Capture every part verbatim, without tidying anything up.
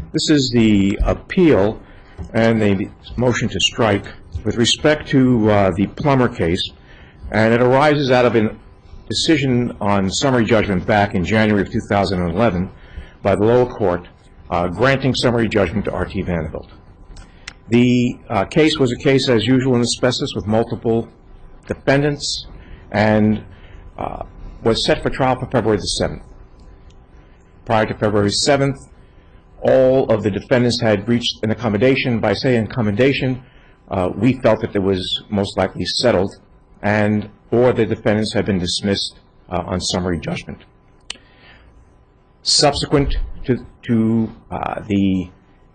This is the appeal and the motion to strike with respect to uh, the Plummer case, and it arises out of a decision on summary judgment back in January of two thousand eleven by the lower court uh, granting summary judgment to R T Vanderbilt. The uh, case was a case, as usual in asbestos, with multiple defendants, and uh, was set for trial for February the seventh. Prior to February seventh, all of the defendants had reached an accommodation. By saying accommodation, uh, we felt that it was most likely settled, and or the defendants had been dismissed uh, on summary judgment. Subsequent to, to uh, the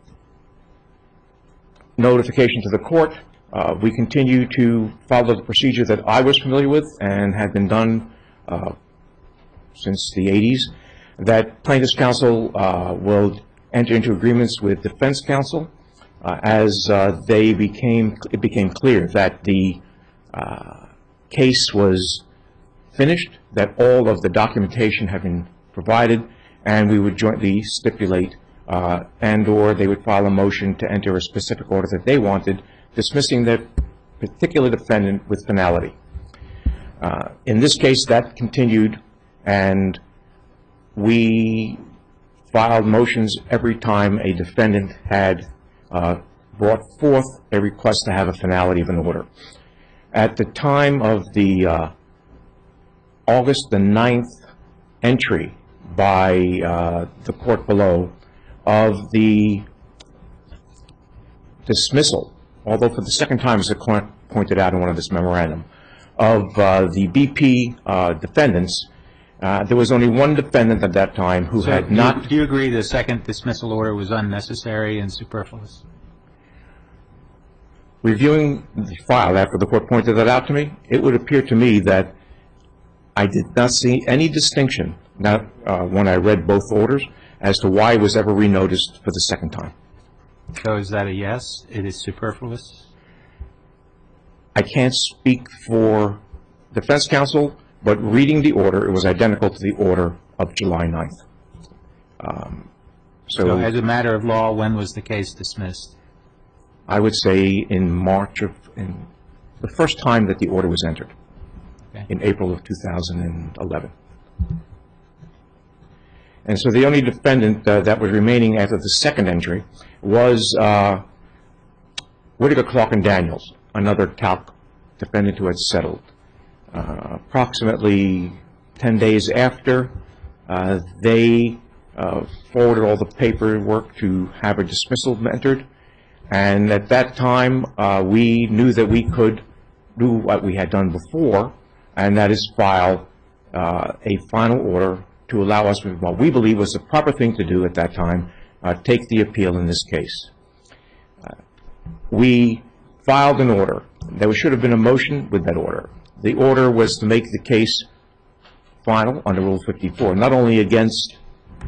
notification to the court, uh, we continue to follow the procedure that I was familiar with and had been done uh, since the eighties, that plaintiff's counsel uh, will enter into agreements with defense counsel uh, as uh, they became, it became clear that the uh, case was finished, that all of the documentation had been provided, and we would jointly stipulate uh, and or they would file a motion to enter a specific order that they wanted, dismissing that particular defendant with finality. Uh, in this case, that continued, and we filed motions every time a defendant had uh, brought forth a request to have a finality of an order. At the time of the uh, August the ninth entry by uh, the court below of the dismissal, although for the second time, as the court pointed out in one of this memorandum, of uh, the B P uh, defendants, uh, there was only one defendant at that time who so had do not... You, do you agree the second dismissal order was unnecessary and superfluous? Reviewing the file after the court pointed that out to me, it would appear to me that I did not see any distinction, not uh, when I read both orders, as to why it was ever renoticed for the second time. So is that a yes? It is superfluous? I can't speak for defense counsel, but reading the order, it was identical to the order of July ninth. Um, so, so as a matter of law, when was the case dismissed? I would say in March of, in the first time that the order was entered, okay, in April of two thousand eleven. And so the only defendant uh, that was remaining after the second entry was uh, Whitaker, Clark, and Daniels, another talc defendant who had settled. Uh, approximately ten days after, uh, they uh, forwarded all the paperwork to have a dismissal entered. And at that time, uh, we knew that we could do what we had done before, and that is file uh, a final order to allow us what we believe was the proper thing to do at that time, uh, take the appeal in this case. Uh, we filed an order. There should have been a motion with that order. The order was to make the case final under Rule fifty-four, not only against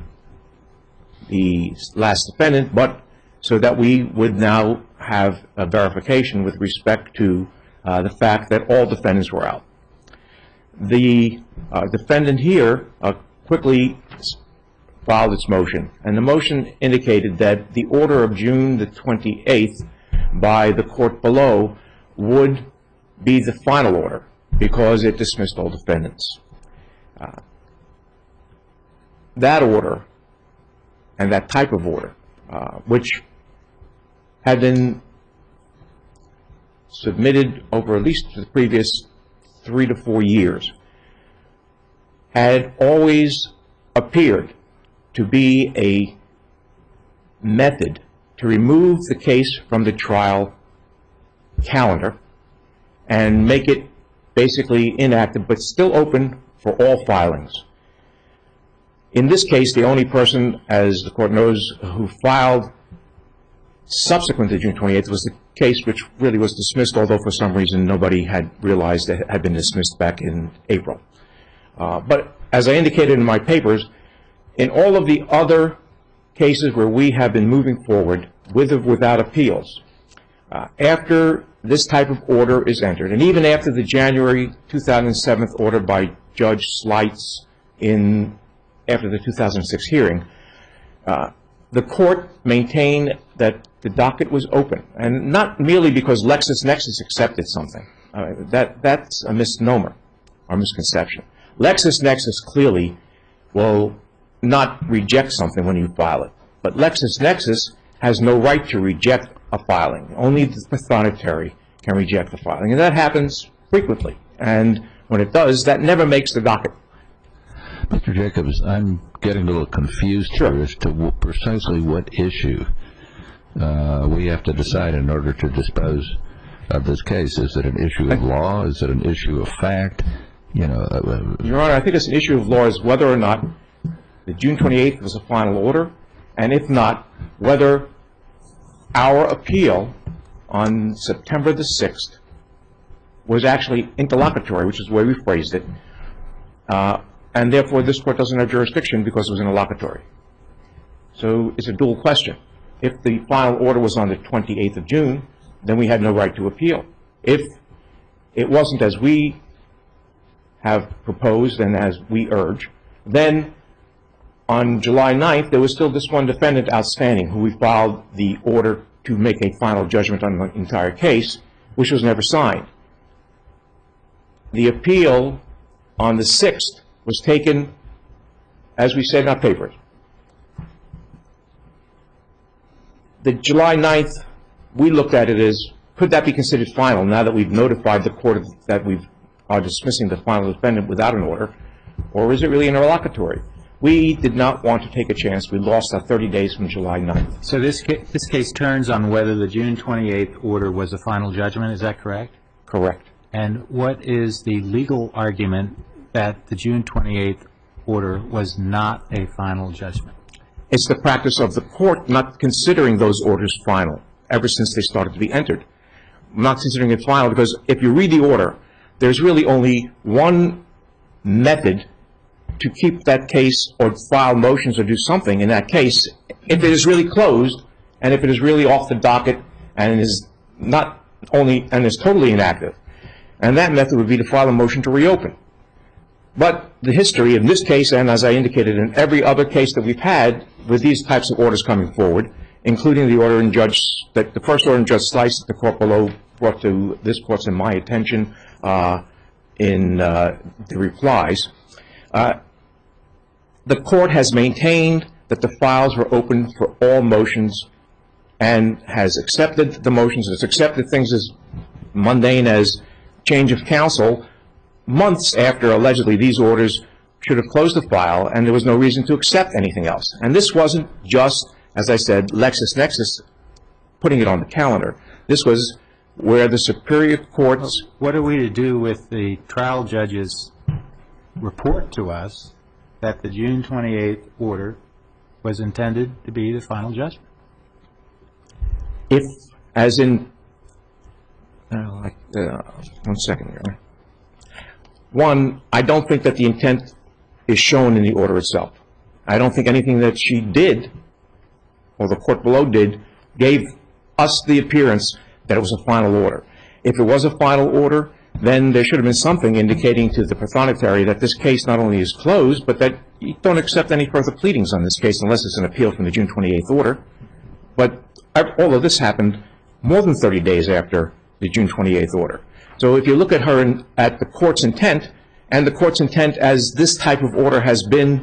the last defendant, but so that we would now have a verification with respect to uh, the fact that all defendants were out. The uh, defendant here uh, quickly filed its motion, and the motion indicated that the order of June the twenty-eighth by the court below would be the final order because it dismissed all defendants. Uh, that order and that type of order, uh, which had been submitted over at least the previous three to four years, had always appeared to be a method to remove the case from the trial calendar and make it basically inactive, but still open for all filings. In this case, the only person, as the court knows, who filed subsequent to June twenty-eighth was the case which really was dismissed, although for some reason nobody had realized that it had been dismissed back in April. Uh, but as I indicated in my papers, in all of the other cases where we have been moving forward with or without appeals, uh, after this type of order is entered, and even after the January two thousand seven order by Judge Slights in after the two thousand six hearing, uh, the court maintained that the docket was open, and not merely because LexisNexis accepted something. Uh, that, that's a misnomer or misconception. LexisNexis clearly will not reject something when you file it, but LexisNexis has no right to reject a filing. Only the prothonotary can reject the filing, and that happens frequently. And when it does, that never makes the docket. Mister Jacobs, I'm getting a little confused Sure. here as to w precisely what issue uh, we have to decide in order to dispose of this case. Is it an issue of law? Is it an issue of fact? You know, uh, Your Honor, I think it's an issue of law is whether or not the June twenty-eighth was a final order, and if not, whether our appeal on September the sixth was actually interlocutory, which is the way we phrased it, uh, and therefore this Court doesn't have jurisdiction because it was interlocutory. So it's a dual question. If the final order was on the twenty-eighth of June, then we had no right to appeal. If it wasn't as we have proposed and as we urge, then on July ninth, there was still this one defendant outstanding who we filed the order to make a final judgment on the entire case, which was never signed. The appeal on the sixth was taken, as we said in our papers. The July ninth, we looked at it as, could that be considered final now that we've notified the court that we are dismissing the final defendant without an order, or is it really interlocutory? We did not want to take a chance. We lost our thirty days from July ninth. So this ca this case turns on whether the June twenty-eighth order was a final judgment, is that correct? Correct. And what is the legal argument that the June twenty-eighth order was not a final judgment? It's the practice of the court not considering those orders final ever since they started to be entered. I'm not considering it final because if you read the order, there's really only one method to keep that case or file motions or do something in that case if it is really closed and if it is really off the docket and is not only and is totally inactive. And that method would be to file a motion to reopen. But the history in this case, and as I indicated in every other case that we've had with these types of orders coming forward, including the order in Judge, that the first order in Judge Slice that the court below brought to this court's and my attention uh, in uh, the replies, uh, the court has maintained that the files were open for all motions and has accepted the motions, has accepted things as mundane as change of counsel months after allegedly these orders should have closed the file and there was no reason to accept anything else. And this wasn't just, as I said, LexisNexis putting it on the calendar. This was where the Superior Court's... What are we to do with the trial judge's report to us that the June twenty-eighth order was intended to be the final judgment? If, as in... Uh, like, uh, one second here. One, I don't think that the intent is shown in the order itself. I don't think anything that she did, or the court below did, gave us the appearance that it was a final order. If it was a final order, then there should have been something indicating to the prothonotary that this case not only is closed, but that you don't accept any further pleadings on this case unless it's an appeal from the June twenty-eighth order. But all of this happened more than thirty days after the June twenty-eighth order. So if you look at her in, at the court's intent, and the court's intent as this type of order has been,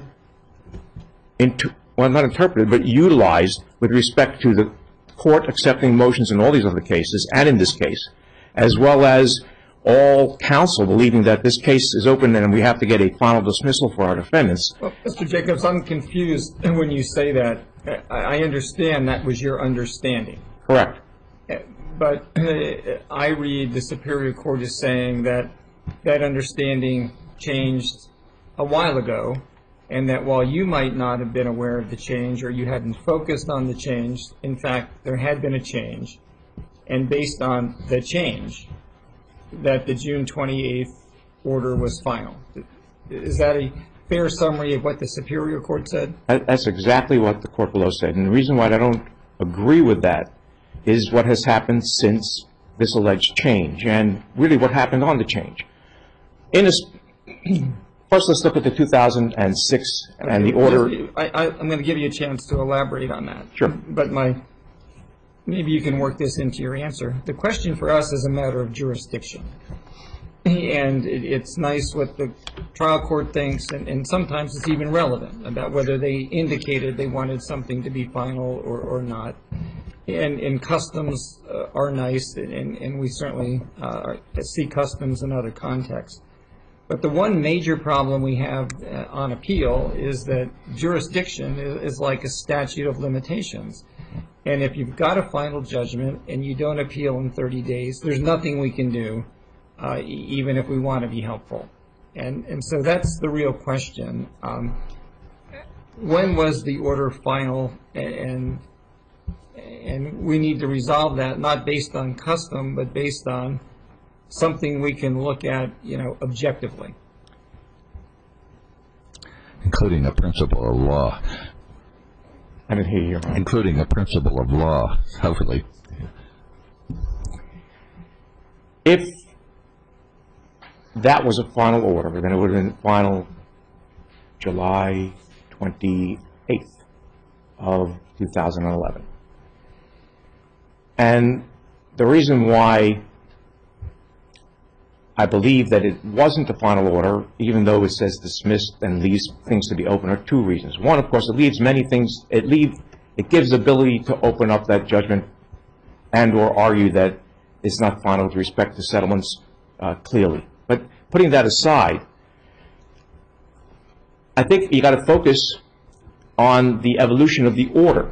inter well, not interpreted, but utilized with respect to the court accepting motions in all these other cases, and in this case, as well as all counsel believing that this case is open and we have to get a final dismissal for our defendants. Well, Mister Jacobs, I'm confused when you say that. I understand that was your understanding. Correct. But uh, I read the Superior Court as saying that that understanding changed a while ago, and that while you might not have been aware of the change or you hadn't focused on the change, in fact, there had been a change. And based on the change, that the June twenty-eighth order was final. Is that a fair summary of what the Superior Court said? That's exactly what the court below said. And the reason why I don't agree with that is what has happened since this alleged change, and really what happened on the change. In a, first let's look at the two thousand six and the Okay, order. just- I, I, I'm going to give you a chance to elaborate on that. Sure. But my, maybe you can work this into your answer. The question for us is a matter of jurisdiction. And it, it's nice what the trial court thinks, and, and sometimes it's even relevant about whether they indicated they wanted something to be final or, or not. And, and customs uh, are nice, and, and we certainly uh, see customs in other contexts. But the one major problem we have uh, on appeal is that jurisdiction is, is like a statute of limitations. And if you've got a final judgment and you don't appeal in thirty days, there's nothing we can do, uh, e- even if we want to be helpful. And, and so that's the real question. Um, when was the order final? And, and we need to resolve that, not based on custom, but based on something we can look at, you know, objectively. Including a principle of law. I didn't hear you. Including a principle of law, hopefully. If that was a final order, then it would have been final July twenty-eighth of two thousand eleven. And the reason why I believe that it wasn't a final order, even though it says dismissed and leaves things to be open, are two reasons. One, of course, it leaves many things, it leave, it gives ability to open up that judgment and or argue that it's not final with respect to settlements uh, clearly. But putting that aside, I think you got to focus on the evolution of the order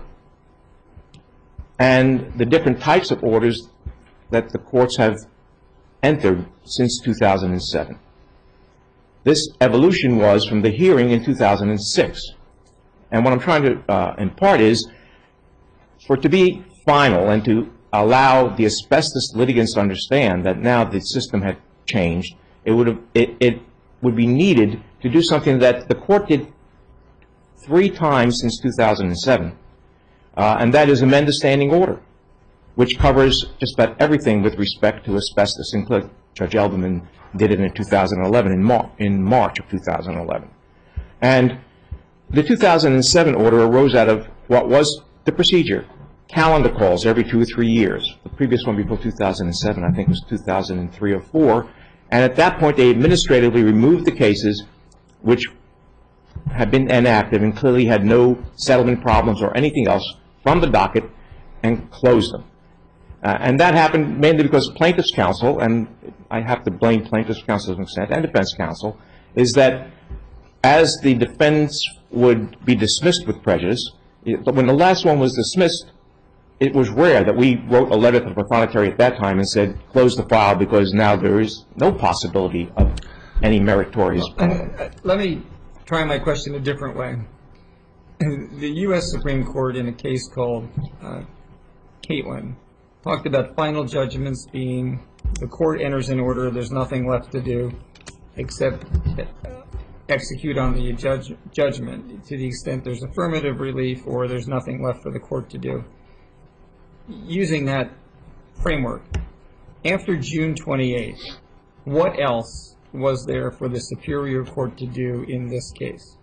and the different types of orders that the courts have entered since two thousand seven. This evolution was from the hearing in two thousand six. And what I'm trying to uh, impart is, for it to be final and to allow the asbestos litigants to understand that now the system had changed, it would have, it, it would be needed to do something that the court did three times since two thousand seven, uh, and that is amend the standing order, which covers just about everything with respect to asbestos, including Judge Elderman did it in two thousand eleven, in, Mar in March of two thousand eleven. And the two thousand seven order arose out of what was the procedure, calendar calls every two or three years. The previous one before two thousand seven, I think, was two thousand three or four. And at that point, they administratively removed the cases which had been inactive and clearly had no settlement problems or anything else from the docket and closed them. Uh, and that happened mainly because plaintiff's counsel, and I have to blame plaintiff's counsel to an extent, and defense counsel, is that as the defendants would be dismissed with prejudice, it, when the last one was dismissed, it was rare that we wrote a letter to the proprietary at that time and said, close the file because now there is no possibility of any meritorious problem. Uh, let me try my question a different way. The U S Supreme Court, in a case called uh, Caitlin, talked about final judgments being the court enters an order, there's nothing left to do except execute on the judge, judgment to the extent there's affirmative relief or there's nothing left for the court to do. Using that framework, after June twenty-eighth, what else was there for the Superior Court to do in this case?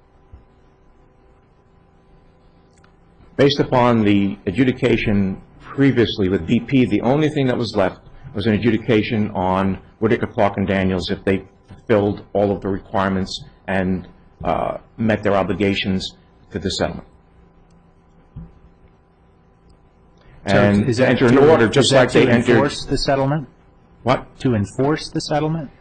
Based upon the adjudication previously with B P, the only thing that was left was an adjudication on Whitaker, Clark, and Daniels if they fulfilled all of the requirements and uh, met their obligations to the settlement. And is to that enter an to- order just is that like they to entered. enforce the settlement? What? To enforce the settlement?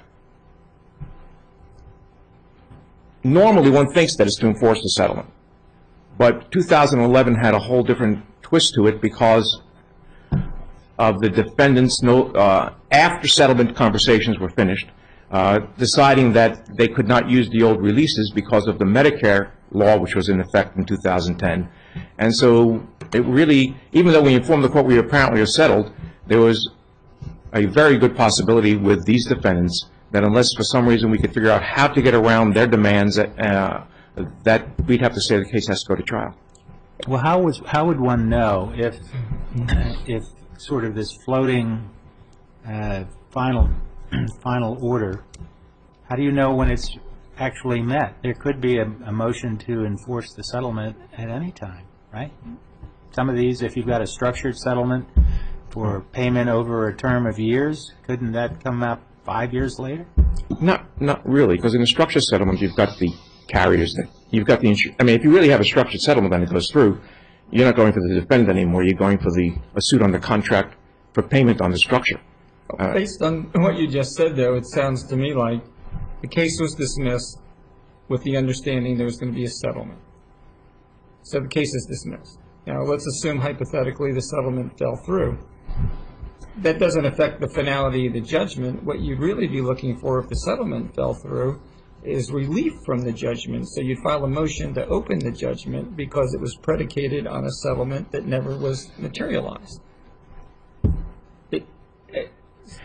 Normally one thinks that it's to enforce the settlement. But two thousand eleven had a whole different twist to it because of the defendants, no, uh, after settlement conversations were finished, uh, deciding that they could not use the old releases because of the Medicare law, which was in effect in two thousand ten. And so it really, even though we informed the court we apparently are settled, there was a very good possibility with these defendants that unless for some reason we could figure out how to get around their demands, uh, that we'd have to say the case has to go to trial. Well, how was how would one know if if sort of this floating uh, final final order? How do you know when it's actually met. There could be a, a motion to enforce the settlement at any time, right? Some of these, if you've got a structured settlement for payment over a term of years, couldn't that come up five years later? Not, not really, because in a structured settlement, you've got the carriers. That, you've got the insu- I mean, if you really have a structured settlement and it goes through, you're not going for the defendant anymore. You're going for the a suit on the contract for payment on the structure. Uh, Based on what you just said, though, it sounds to me like the case was dismissed with the understanding there was going to be a settlement. So the case is dismissed. Now, let's assume hypothetically the settlement fell through. That doesn't affect the finality of the judgment. What you'd really be looking for if the settlement fell through is relief from the judgment. So you'd file a motion to open the judgment because it was predicated on a settlement that never was materialized. It, it,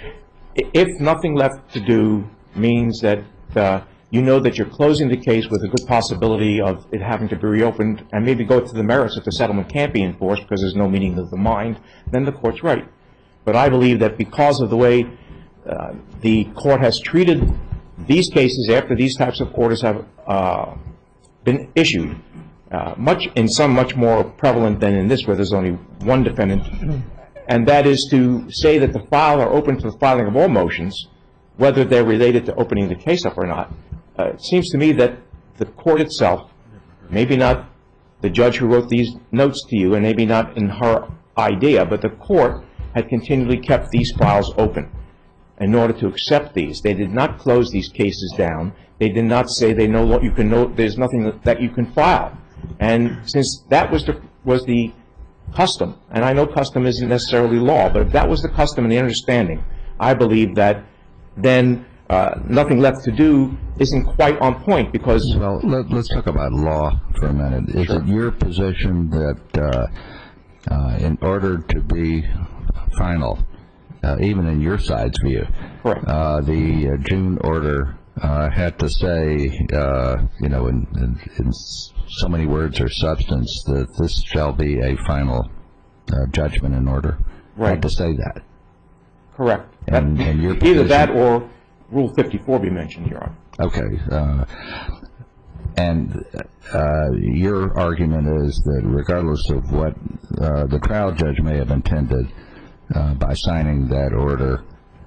if nothing left to do means that uh, you know that you're closing the case with a good possibility of it having to be reopened and maybe go to the merits if the settlement can't be enforced because there's no meeting of the mind, then the court's right. But I believe that because of the way uh, the court has treated these cases after these types of orders have uh, been issued, uh, much in some much more prevalent than in this where there's only one defendant, and that is to say that the file are open to the filing of all motions, whether they're related to opening the case up or not. Uh, it seems to me that the court itself, maybe not the judge who wrote these notes to you, and maybe not in her idea, but the court had continually kept these files open in order to accept these. They did not close these cases down. They did not say they know what you can know. There's nothing that, that you can file. And since that was the was the custom, and I know custom isn't necessarily law, but if that was the custom and the understanding, I believe that then uh, nothing left to do isn't quite on point because. Well, let, let's talk about law for a minute. Is Sure. it your position that uh, uh, in order to be final, uh, even in your side's view, Correct. Uh, the uh, June order uh, had to say, uh, you know, in, in, in so many words or substance, that this shall be a final uh, judgment in order. Right. Had to say that. Correct. And- That- and your either position- that or Rule fifty-four be mentioned, Your Honor. Okay. Uh, and uh, your argument is that regardless of what uh, the trial judge may have intended uh, by signing that order,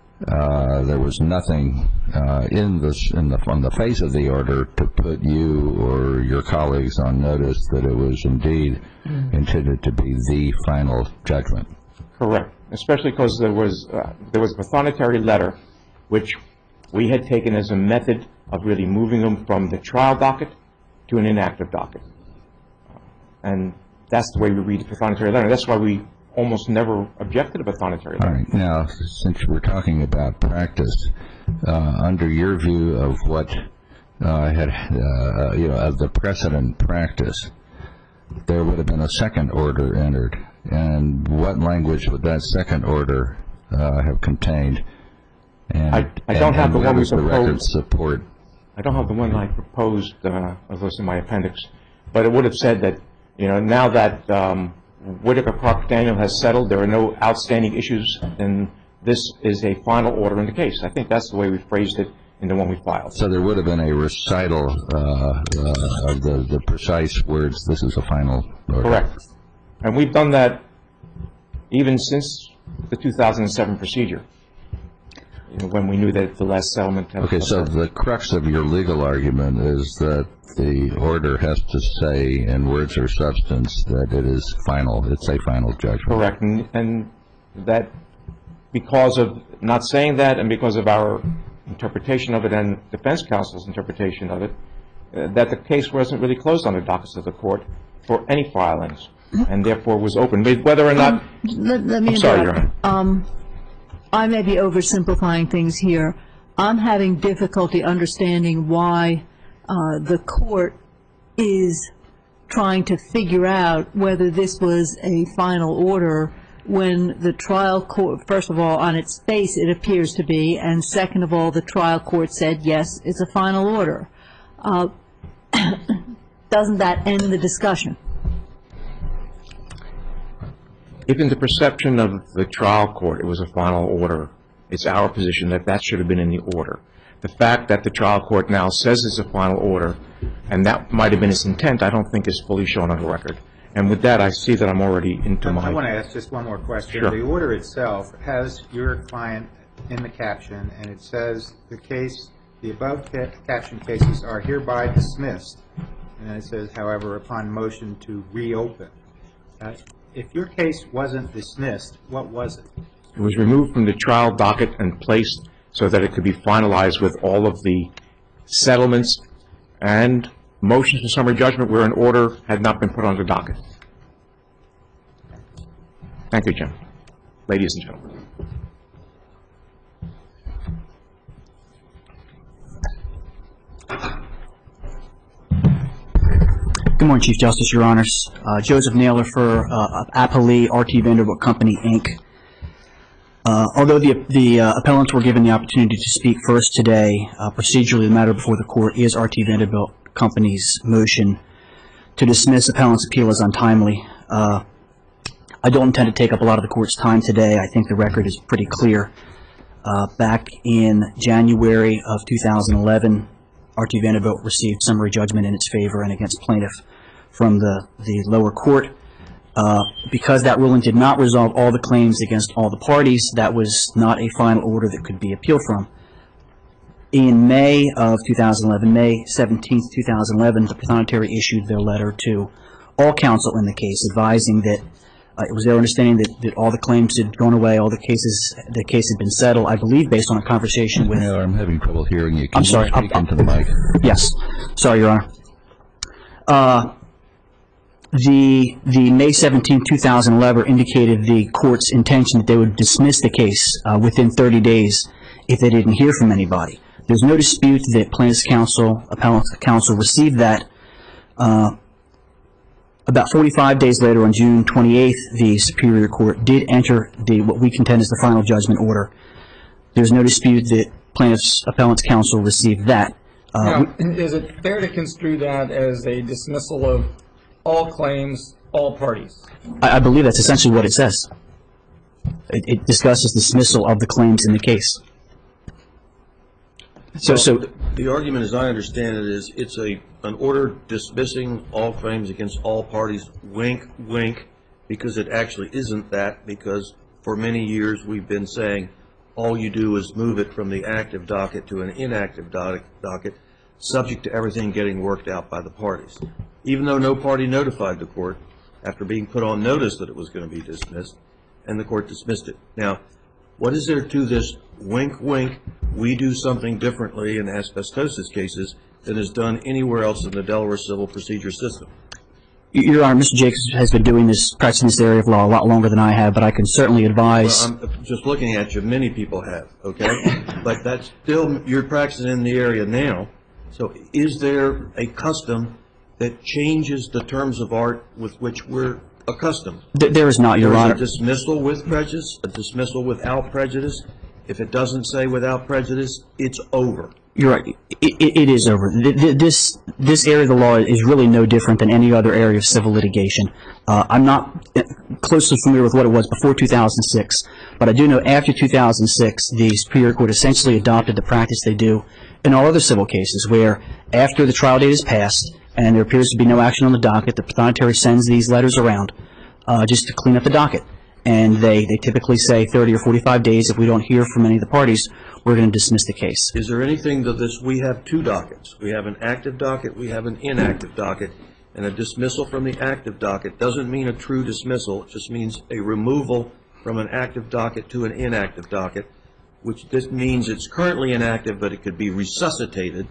uh, there was nothing uh, in this in the on the face of the order to put you or your colleagues on notice that it was indeed mm. intended to be the final judgment. Correct. Especially because there was uh, there was a pathonetary letter, which we had taken as a method of really moving them from the trial docket to an inactive docket. Uh, and that's the way we read the pathonetary letter. That's why we almost never objected to pathonetary letter. All right. Now, since we're talking about practice, uh, under your view of what uh, had, uh, you know, of the precedent practice, there would have been a second order entered. And what language would that second order uh, have contained? And, I, I don't and, have and the where one we does the record proposed. support? I don't have the one I proposed, uh, of those in my appendix, but it would have said that, you know, now that um, Whitaker Park Daniel has settled, there are no outstanding issues, and this is a final order in the case. I think that's the way we phrased it in the one we filed. So there would have been a recital uh, uh, of the, the precise words, this is a final order. Correct. And we've done that even since the two thousand seven procedure, you know, when we knew that the last settlement had Okay, so the crux of your legal argument is that the order has to say in words or substance that it is final, it's a final judgment. Correct. And, and that because of not saying that and because of our interpretation of it and defense counsel's interpretation of it, uh, that the case wasn't really closed on the dockets of the court for any filings and therefore was open. Whether or not... Um, let, let me I'm sorry, Your interrupt. Honor. Um, I may be oversimplifying things here. I'm having difficulty understanding why uh, the court is trying to figure out whether this was a final order when the trial court, first of all, on its face it appears to be, and second of all, the trial court said, yes, it's a final order. Uh, doesn't that end the discussion? If in the perception of the trial court it was a final order, it's our position that that should have been in the order. The fact that the trial court now says it's a final order, and that might have been its intent, I don't think is fully shown on the record. And with that, I see that I'm already into my... I want to ask just one more question. Sure. The order itself has your client in the caption, and it says the case, the above ca- captioned cases are hereby dismissed. And it says, however, upon motion to reopen. Uh, if your case wasn't dismissed, what was it? It was removed from the trial docket and placed so that it could be finalized with all of the settlements and motions for summary judgment where an order had not been put on the docket. Thank you, Jim. Ladies and gentlemen. Good morning, Chief Justice, Your Honors. Uh, Joseph Naylor for uh, Appali R T Vanderbilt Company, Incorporated. Uh, although the, the uh, appellants were given the opportunity to speak first today, uh, procedurally the matter before the court is R T Vanderbilt Company's motion to dismiss appellant's appeal as untimely. Uh, I don't intend to take up a lot of the court's time today. I think the record is pretty clear. Uh, back in January of two thousand eleven, R T Vanderbilt received summary judgment in its favor and against plaintiff from the, the lower court. Uh, because that ruling did not resolve all the claims against all the parties, that was not a final order that could be appealed from. In May of two thousand eleven, May seventeenth, two thousand eleven, the Prothonotary issued their letter to all counsel in the case, advising that uh, it was their understanding that, that all the claims had gone away, all the cases, the case had been settled, I believe based on a conversation with... No, I'm having trouble hearing you. Can I'm you sorry. speak I'm, into the mic? Yes. Sorry, Your Honor. Uh, The, the May seventeenth, two thousand eleven indicated the court's intention that they would dismiss the case uh, within thirty days if they didn't hear from anybody. There's no dispute that plaintiff's counsel, appellant's counsel received that. Uh, about forty-five days later, on June twenty-eighth, the Superior Court did enter the what we contend is the final judgment order. There's no dispute that plaintiff's appellant's counsel received that. Uh, Now, is it fair to construe that as a dismissal of all claims, all parties? I, I believe that's essentially what it says. It, it discusses dismissal of the claims in the case. So, Well, so the, the argument, as I understand it, is it's a an order dismissing all claims against all parties. Wink, wink, because it actually isn't that. Because for many years we've been saying all you do is move it from the active docket to an inactive docket, docket subject to everything getting worked out by the parties. Even though no party notified the court after being put on notice that it was going to be dismissed, and the court dismissed it. Now, what is there to this wink, wink, we do something differently in asbestosis cases than is done anywhere else in the Delaware civil procedure system? Your Honor, Mister Jacobs has been doing this, practicing this area of law a lot longer than I have, but I can certainly advise. Well, I'm just looking at you. Many people have, okay? But that's still, you're practicing in the area now. So is there a custom that changes the terms of art with which we're accustomed? Th there is not, Your There's Honor. a dismissal with prejudice, a dismissal without prejudice. If it doesn't say without prejudice, it's over. You're right. It, it, it is over. Th th this this area of the law is really no different than any other area of civil litigation. Uh, I'm not closely familiar with what it was before two thousand six, but I do know after two thousand six, the Superior Court essentially adopted the practice they do in all other civil cases, where after the trial date is passed and there appears to be no action on the docket, the Prothonotary sends these letters around uh, just to clean up the docket. And they, they typically say thirty or forty-five days. If we don't hear from any of the parties, we're going to dismiss the case. Is there anything to this? We have two dockets. We have an active docket, we have an inactive docket, and a dismissal from the active docket doesn't mean a true dismissal. It just means a removal from an active docket to an inactive docket, which this means it's currently inactive, but it could be resuscitated,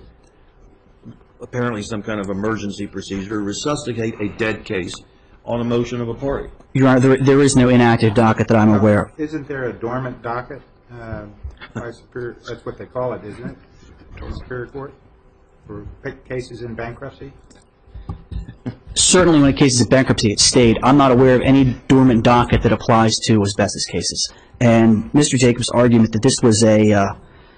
apparently some kind of emergency procedure, to resuscitate a dead case on a motion of a party. Your Honor, there, there is no inactive docket that I'm aware of. Isn't there a dormant docket? Uh, by Superior, that's what they call it, isn't it? In Superior Court for cases in bankruptcy? Certainly when a case is in bankruptcy, it's stayed. I'm not aware of any dormant docket that applies to asbestos cases. And Mister Jacobs' argument that this was a, uh,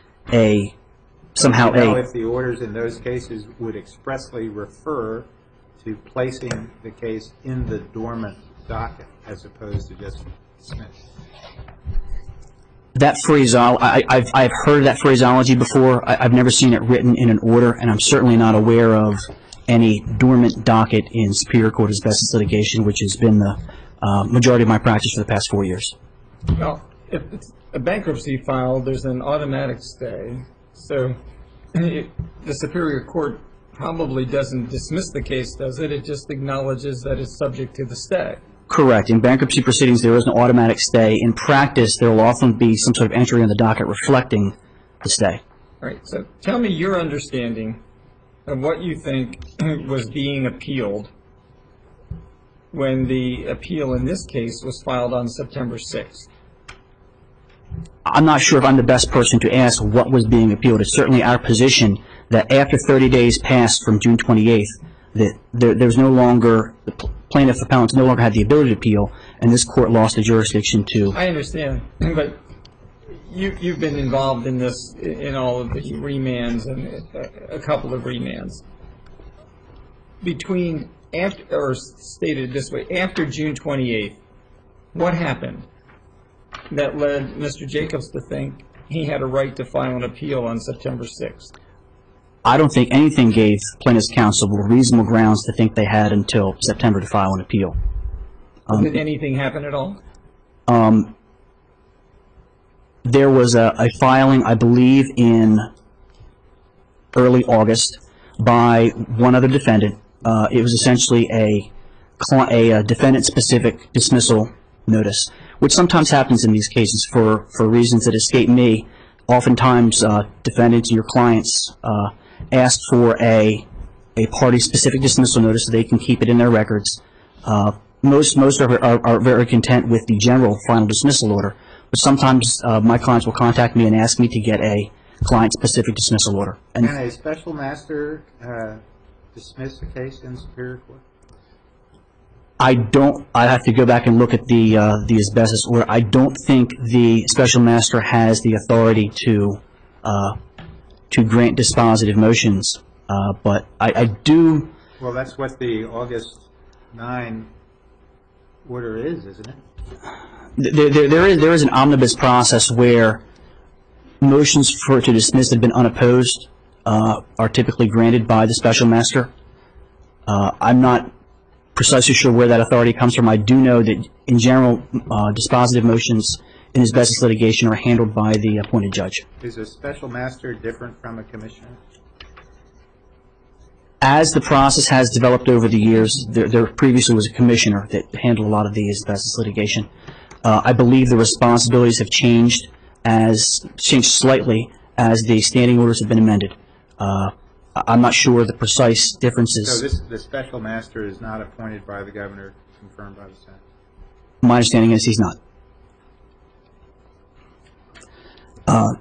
a somehow Now, a... if the orders in those cases would expressly refer to placing the case in the dormant docket as opposed to just dismiss. that phraseology, I, I've, I've heard that phraseology before. I, I've never seen it written in an order, and I'm certainly not aware of any dormant docket in Superior Court asbestos litigation, which has been the uh, majority of my practice for the past four years. Well, if it's a bankruptcy file, there's an automatic stay. So it, the Superior Court probably doesn't dismiss the case, does it? It just acknowledges that it's subject to the stay. Correct. In bankruptcy proceedings, there is an automatic stay. In practice, there will often be some sort of entry on the docket reflecting the stay. All right. So tell me your understanding of what you think was being appealed when the appeal in this case was filed on September sixth. I'm not sure if I'm the best person to ask what was being appealed. It's certainly our position that after thirty days passed from June twenty-eighth, that there, there's no longer, the plaintiff appellants no longer had the ability to appeal, and this court lost the jurisdiction to. I understand, but you, you've been involved in this, in all of the remands and a, a couple of remands. Between, after, or stated this way, after June twenty-eighth, what happened that led Mister Jacobs to think he had a right to file an appeal on September sixth? I don't think anything gave plaintiff's counsel reasonable grounds to think they had until September to file an appeal. Um, Did anything happen at all? Um, there was a, a filing, I believe, in early August by one other defendant. Uh, it was essentially a, a, a defendant-specific dismissal notice, which sometimes happens in these cases for, for reasons that escape me. Oftentimes, uh, defendants and your clients uh, ask for a, a party-specific dismissal notice so they can keep it in their records. Uh, most most are, are, are very content with the general final dismissal order, but sometimes uh, my clients will contact me and ask me to get a client-specific dismissal order. And Can a special master uh, dismiss a case in Superior Court? I don't. I have to go back and look at the uh, the asbestos order. I don't think the special master has the authority to uh, to grant dispositive motions. Uh, but I, I do. Well, that's what the August ninth order is, isn't it? There, there, there is there is an omnibus process where motions for to dismiss that have been unopposed uh, are typically granted by the special master. Uh, I'm not precisely sure where that authority comes from. I do know that, in general, uh, dispositive motions in asbestos litigation are handled by the appointed judge. Is a special master different from a commissioner? As the process has developed over the years, there, there previously was a commissioner that handled a lot of the asbestos litigation. Uh, I believe the responsibilities have changed as changed slightly as the standing orders have been amended. Uh, I'm not sure the precise differences. So this, the special master is not appointed by the governor, confirmed by the Senate? My understanding is he's not. Uh,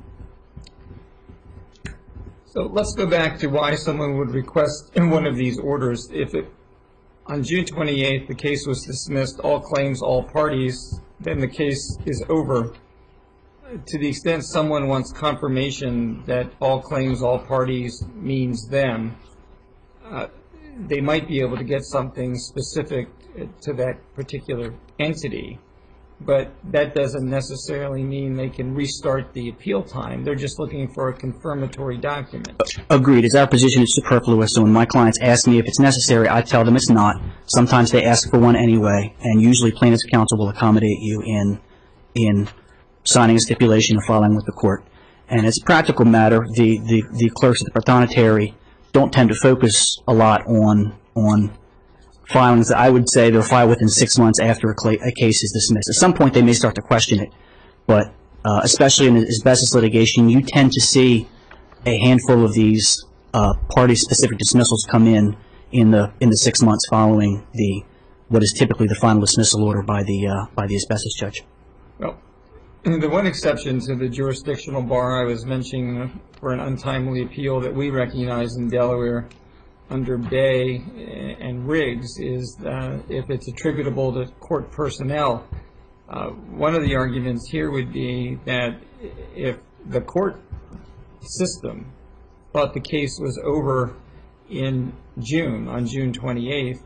So let's go back to why someone would request in one of these orders. If it, on June twenty-eighth, the case was dismissed, all claims, all parties, then the case is over. To the extent someone wants confirmation that all claims, all parties means them, uh, they might be able to get something specific to that particular entity. But that doesn't necessarily mean they can restart the appeal time. They're just looking for a confirmatory document. Agreed. It's our position it's superfluous. So when my clients ask me if it's necessary, I tell them it's not. Sometimes they ask for one anyway, and usually plaintiff's counsel will accommodate you in in signing a stipulation or filing with the court. And as a practical matter, the, the, the clerks at the Protonotary don't tend to focus a lot on on filings that I would say they'll file within six months after a, a case is dismissed. At some point, they may start to question it, but uh, especially in asbestos litigation, you tend to see a handful of these uh, party-specific dismissals come in in the in the six months following the what is typically the final dismissal order by the uh, by the asbestos judge. Well, the one exception to the jurisdictional bar I was mentioning for an untimely appeal that we recognize in Delaware under Bay and Riggs is uh, if it's attributable to court personnel. Uh, one of the arguments here would be that if the court system thought the case was over in June, on June twenty-eighth,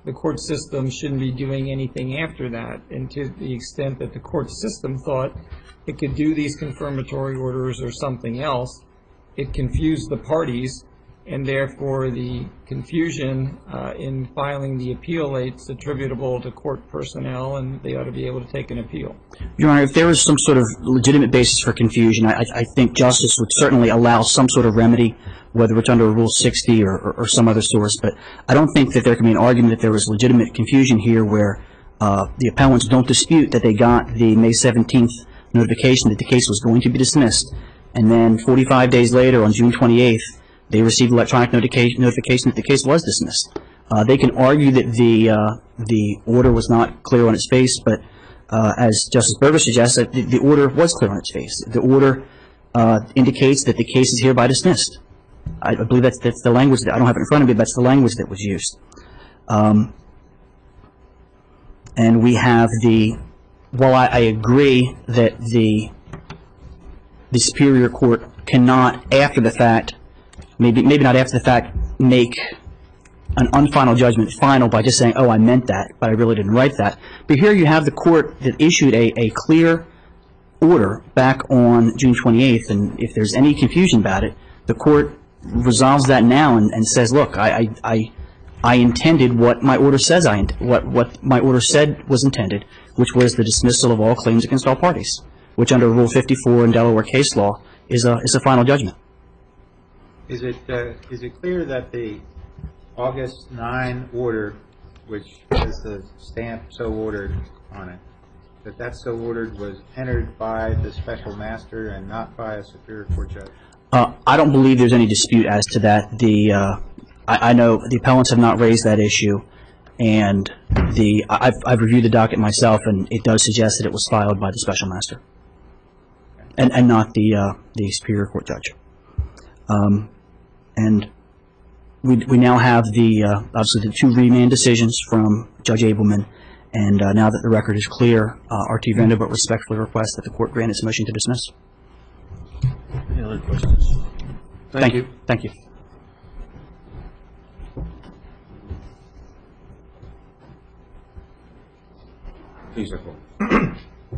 the court system shouldn't be doing anything after that. And to the extent that the court system thought it could do these confirmatory orders or something else, it confused the parties, and therefore the confusion uh, in filing the appeal, it's attributable to court personnel, and they ought to be able to take an appeal. Your Honor, if there was some sort of legitimate basis for confusion, I, I think justice would certainly allow some sort of remedy, whether it's under Rule sixty or, or, or some other source. But I don't think that there can be an argument that there was legitimate confusion here where uh, the appellants don't dispute that they got the May seventeenth notification that the case was going to be dismissed, and then forty-five days later, on June twenty-eighth, they received electronic notification, notification that the case was dismissed. Uh, they can argue that the uh, the order was not clear on its face, but uh, as Justice Berger suggests, that the, the order was clear on its face. The order uh, indicates that the case is hereby dismissed. I, I believe that's, that's the language that, I don't have it in front of me, but that's the language that was used. Um, and we have the, while I, I agree that the the Superior Court cannot, after the fact, maybe maybe not after the fact, make an unfinal judgment final by just saying, oh, I meant that, but I really didn't write that. But here you have the court that issued a, a clear order back on June twenty-eighth, and if there's any confusion about it, the court resolves that now and, and says, look, I, I, I, I intended what my order says I what what my order said was intended, which was the dismissal of all claims against all parties, which under Rule fifty-four in Delaware case law is a is a final judgment. Is it uh, is it clear that the August ninth order, which has the stamp "so ordered" on it, that that "so ordered" was entered by the special master and not by a Superior Court judge? Uh, I don't believe there's any dispute as to that. The uh, I, I know the appellants have not raised that issue, and the I've, I've reviewed the docket myself, and it does suggest that it was filed by the special master, and and not the uh, the Superior Court judge. Um, and we we now have the uh, obviously the two remand decisions from Judge Abelman, and uh, now that the record is clear, uh, R T Vanderbilt respectfully requests that the court grant its motion to dismiss. Any other questions? Thank, Thank you. you. Thank you. Please, Nicole.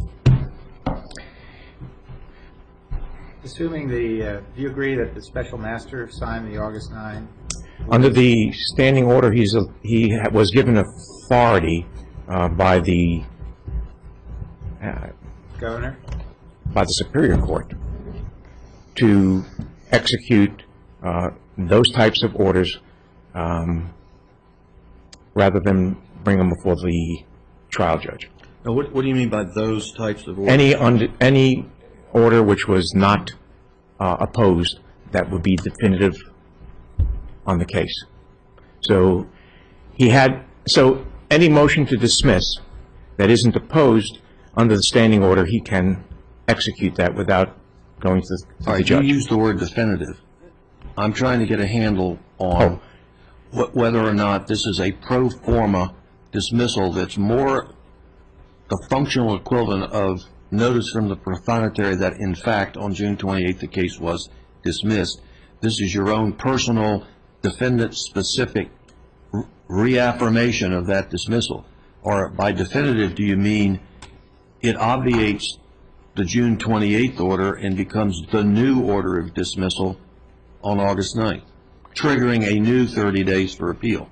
Assuming the, uh, do you agree that the special master signed the August ninth? Under the standing order, he's a, he ha- was given authority uh, by the uh, Governor? by the Superior Court to execute uh, those types of orders um, rather than bring them before the trial judge. Now, what, what do you mean by those types of orders? Any under, any order which was not uh, opposed that would be definitive on the case. So he had so any motion to dismiss that isn't opposed under the standing order, he can execute that without going to the, to All right, the judge. you used the word definitive. I'm trying to get a handle on Oh. wh- whether or not this is a pro forma dismissal that's more the functional equivalent of notice from the prothonotary that, in fact, on June twenty-eighth, the case was dismissed. This is your own personal defendant-specific re- reaffirmation of that dismissal. Or by definitive, do you mean it obviates the June twenty-eighth order and becomes the new order of dismissal on August ninth, triggering a new thirty days for appeal?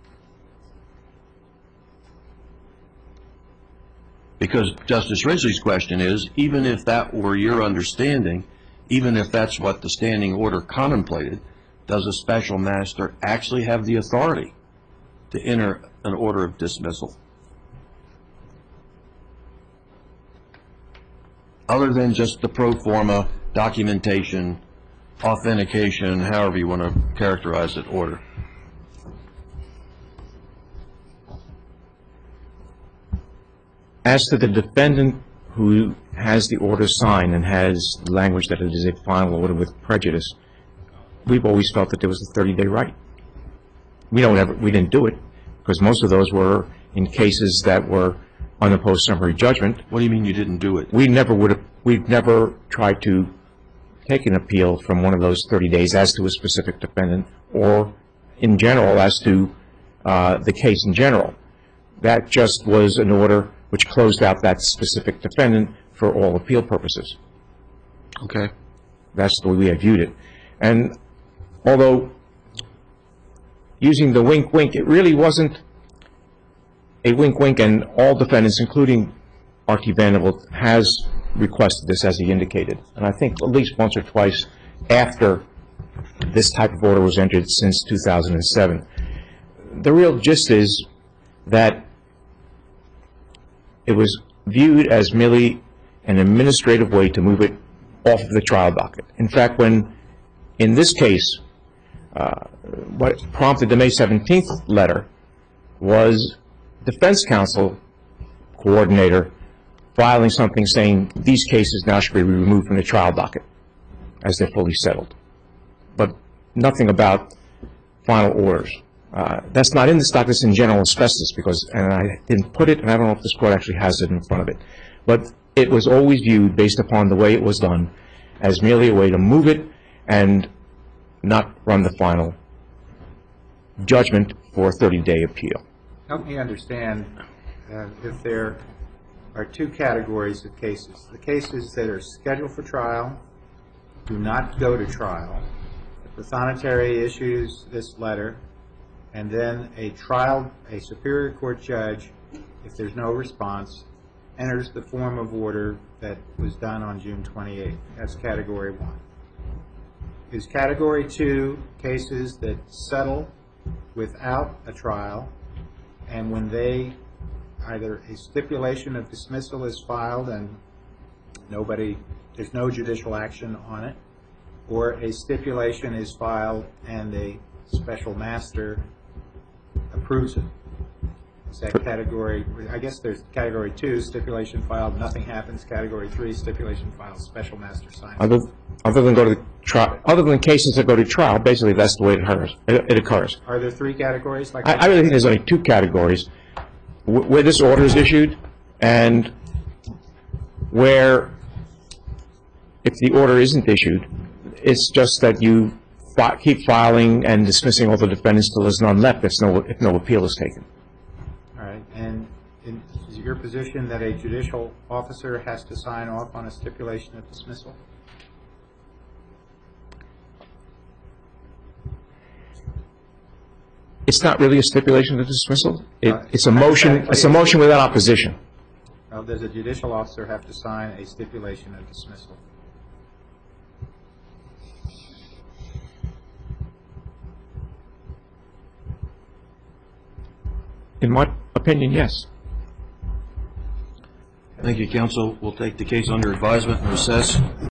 Because Justice Risley's question is, even if that were your understanding, even if that's what the standing order contemplated, does a special master actually have the authority to enter an order of dismissal? Other than just the pro forma documentation, authentication, however you want to characterize it, order. As to the defendant who has the order signed and has language that it is a final order with prejudice, we've always felt that there was a thirty-day right. We don't ever, we didn't do it because most of those were in cases that were unopposed summary judgment. What do you mean you didn't do it? We never would have, we've never tried to take an appeal from one of those thirty days as to a specific defendant or in general as to uh, the case in general. That just was an order which closed out that specific defendant for all appeal purposes. Okay. That's the way we had viewed it. And although using the wink-wink, it really wasn't a wink-wink, and all defendants, including R T Vanderbilt, has requested this, as he indicated. And I think at least once or twice after this type of order was entered since two thousand seven. The real gist is that it was viewed as merely an administrative way to move it off of the trial docket. In fact, when, in this case, uh, what prompted the May seventeenth letter was defense counsel coordinator filing something saying these cases now should be removed from the trial docket as they're fully settled. But nothing about final orders. Uh, that's not in this docket, it's in general asbestos, because, and I didn't put it, and I don't know if this court actually has it in front of it, but it was always viewed, based upon the way it was done, as merely a way to move it and not run the final judgment for a thirty-day appeal. Help me understand uh, if there are two categories of cases. The cases that are scheduled for trial do not go to trial. The Thonotary issues this letter, and then a trial, a Superior Court judge, if there's no response, enters the form of order that was done on June twenty-eighth. That's Category one. Is Category two cases that settle without a trial, and when they, either a stipulation of dismissal is filed and nobody, there's no judicial action on it, or a stipulation is filed and the special master approves it. Is that category, I guess there's Category two, stipulation filed, nothing happens. Category three, stipulation filed, special master signs. Other, other than go to trial, other than cases that go to trial, basically that's the way it occurs. It, it occurs. Are there three categories? Like I, I really think there's only two categories: wh where this order is issued, and where, if the order isn't issued, it's just that you fi keep filing and dismissing all the defendants till there's none left if no, if no appeal is taken. All right. And in, is it your position that a judicial officer has to sign off on a stipulation of dismissal? It's not really a stipulation of dismissal. It, Uh, it's a motion. It's a motion without opposition. Now, does a judicial officer have to sign a stipulation of dismissal? In my opinion, yes. Thank you, counsel. We'll take the case under advisement and recess.